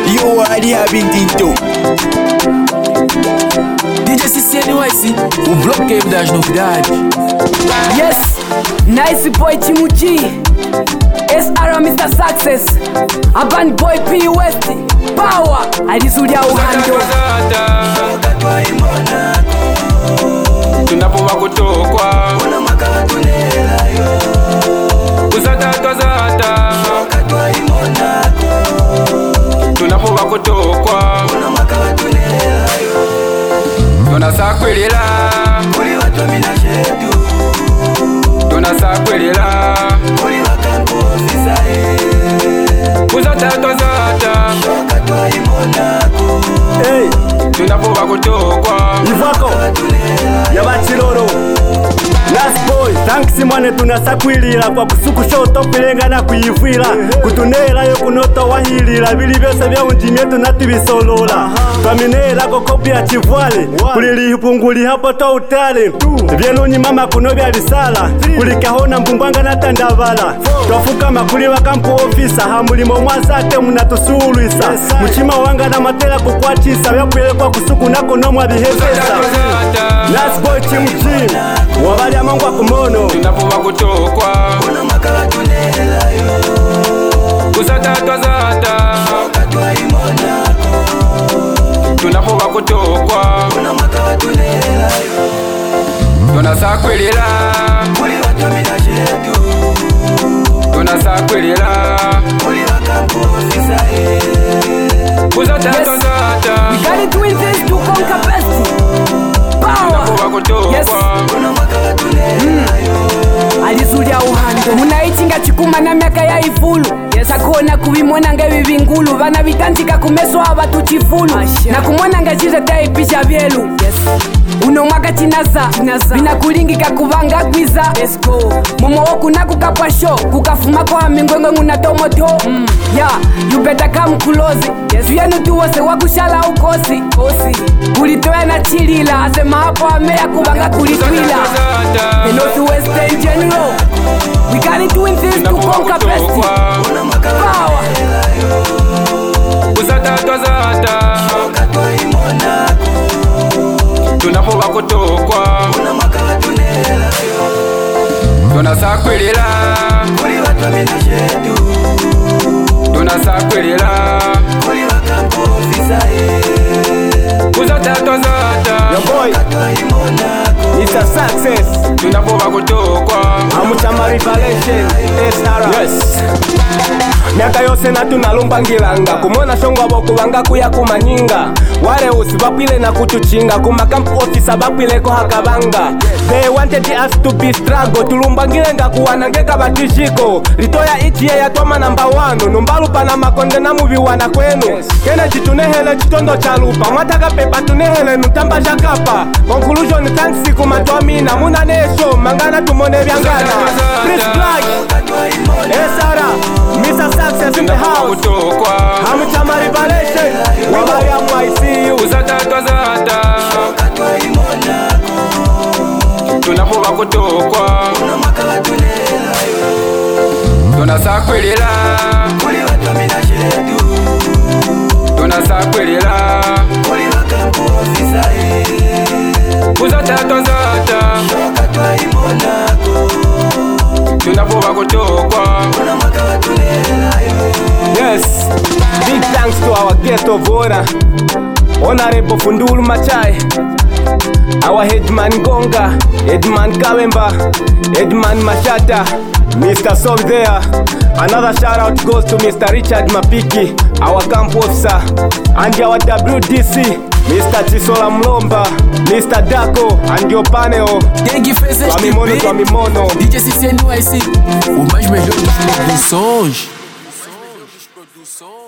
You already having Tinto. DJ CCNYC, o bloqueio das novidades. Yes, nice boy Chimuchi, SR Mr. Success, Urban Boy P West, Power, alizulia uhando. Tunapowa kutokwa Uzata tunapowa kutokwa Tunasakwelera Tunasakwelera Uzata Hey, tunapowa kutokwa Ivako Yabachiroro Last boy, thanks mwane tunasakwilira kwa kusukusha utopilengana kuyivwila kutunela yo kunoto wahilila bili byose byaunjimye tunatibisolola twaminela kokopi ya chivwale kulili hipunguli hapo to utale byelunyi mama kuno byalisala kulikahona mbumbwanga na tandavala twafuka makuli wa kampu ofisa hamulimo mwazate munatusuulwisa muchima wanga na matela kukwachisa byapwele kwa kusuku nako nomwa bihevesa Last boy Chimuchi wabali amangu akumono tunapowa kutokwa Uzata tunapowa kutokwa Tunasakwelera Tunasakwelera Uzata We gotta do this to conquer best. Power. Yes. Alizulia uhando. Munaitinga chikuma na miaka ya ifulu. Sakona kubimona nga bibingulu bana bitantika kumeso abatu chifulu na kumona nga chize taipisha byelu. Uno mwaka chinaza binakulingika kubanga gwiza. Let's go. Momo woku na kukapwa show kukafuma kwa mingwengwe nguna tomoto. Yeah, you better come close. Tuyanu tuwose wakushala ukosi kulitoya na chilila asema hapo ameya kubanga kulitwila. The Northwest in general, we gotta doing this to conquer best. Power. Uzata tunapowa kutokwa Tunasakwelera Tunasakwelera Uzata Your boy Mr. Success tunapowa kutokwa Amuchama Revelation SR. Yes. Miaka yose na tunalumbangilanga kumona shongo abokubanga kuya kumanyinga wale usi bapile na kutuchinga kuma camp officer bapile ko hakabanga. They wanted us to be struggle tulumbangilenga kuwanangeka batishiko litoya ichiye ya toma number 1 numbalupa na makonde na mubiwana kwenu kene chitunehele chitondo chalupa mwataka pepa tunehele nutamba jakapa. Conclusion thanks kumatwamina muna nesho mangana tumone byangana Chris Black SR Mr. Success in the house Amuchama Revelation wabali amu ICU Uzata tunapowa kutokwa Tunasakwelera Tunasakwelera Uzata tunapowa kutokwa Yes, big thanks to our guest of honor Honorable Fundulu Machai, our headman Gonga, headman Kawemba, headman Mashata, Mr. Sol there. Another shout out goes to Mr. Richard Mapiki, our camp officer, and our WDC, Mr. Chisola Mlomba, Mr. Dako, and your panel. Quem que fez este Twamimono. DJ CCNYC, o mais melhor dos produções.